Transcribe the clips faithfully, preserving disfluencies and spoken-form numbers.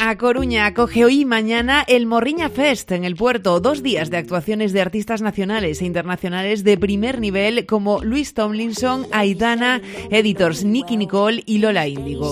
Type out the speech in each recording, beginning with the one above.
A Coruña acoge hoy y mañana el Morriña Fest en el puerto. Dos días de actuaciones de artistas nacionales e internacionales de primer nivel como Luis Tomlinson, Aitana, Editors, Nicky Nicole y Lola Índigo.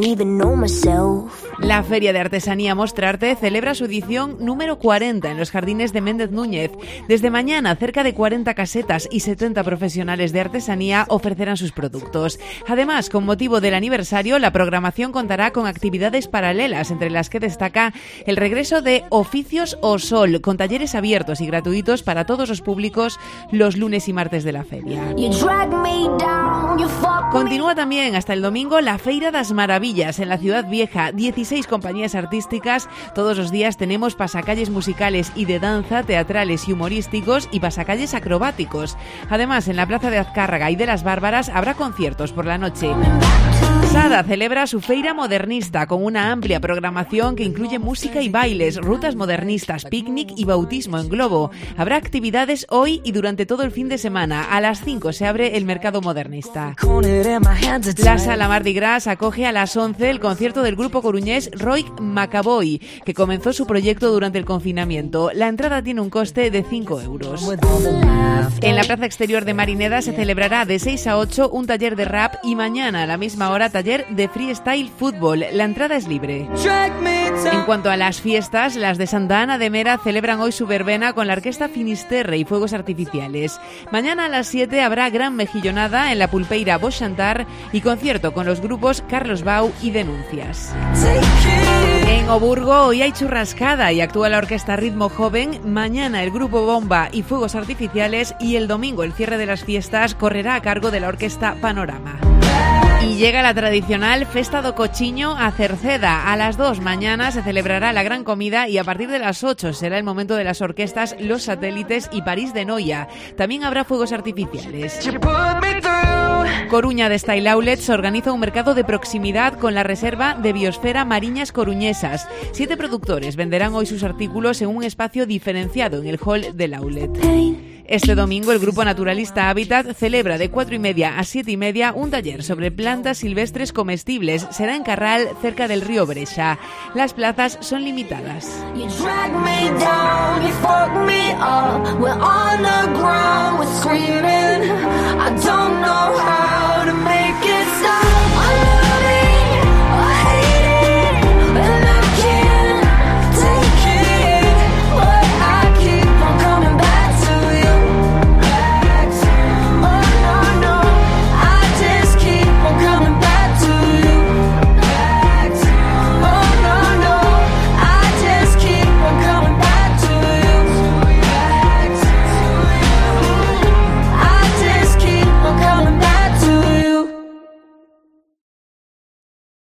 La Feria de Artesanía Mostrarte celebra su edición número cuarenta en los jardines de Méndez Núñez. Desde mañana, cerca de cuarenta casetas y setenta profesionales de artesanía ofrecerán sus productos. Además, con motivo del aniversario, la programación contará con actividades paralelas, entre las que destaca el regreso de Oficios o Sol, con talleres abiertos y gratuitos para todos los públicos los lunes y martes de la feria. Continúa también hasta el domingo la Feira das Maravillas en la Ciudad Vieja. dieciséis compañías artísticas. Todos los días tenemos pasacalles musicales y de danza, teatrales y humorísticos y pasacalles acrobáticos. Además, en la Plaza de Azcárraga y de las Bárbaras habrá conciertos por la noche. Sada celebra su feira modernista con una amplia programación que incluye música y bailes, rutas modernistas, picnic y bautismo en globo. Habrá actividades hoy y durante todo el fin de semana. A las cinco se abre el mercado modernista. La Sala Mardi Gras acoge a las once el concierto del grupo coruñés Roig Macaboy, que comenzó su proyecto durante el confinamiento. La entrada tiene un coste de cinco euros. En la plaza exterior de Marineda se celebrará de seis a ocho un taller de rap y mañana a la misma hora taller de freestyle fútbol. La entrada es libre. En cuanto a las fiestas, las de Santa Ana de Mera celebran hoy su verbena con la orquesta Finisterre y fuegos artificiales. Mañana a las siete habrá gran mejillonada en la pulpeira Boixantar y concierto con los grupos Carlos Bau y Denuncias. En Oburgo hoy hay churrascada y actúa la orquesta Ritmo Joven. Mañana el grupo Bomba y fuegos artificiales y el domingo el cierre de las fiestas correrá a cargo de la orquesta Panorama. Y llega la tradicional Festa do Cochiño a Cerceda. A las dos mañana se celebrará la gran comida y a partir de las ocho será el momento de las orquestas Los Satélites y París de Noia. También habrá fuegos artificiales. Coruña de Style Outlets organiza un mercado de proximidad con la reserva de biosfera Mariñas Coruñesas. Siete productores venderán hoy sus artículos en un espacio diferenciado en el hall del outlet. Este domingo el grupo naturalista Hábitat celebra de cuatro y media a siete y media un taller sobre plantas silvestres comestibles. Será en Carral, cerca del río Brecha. Las plazas son limitadas.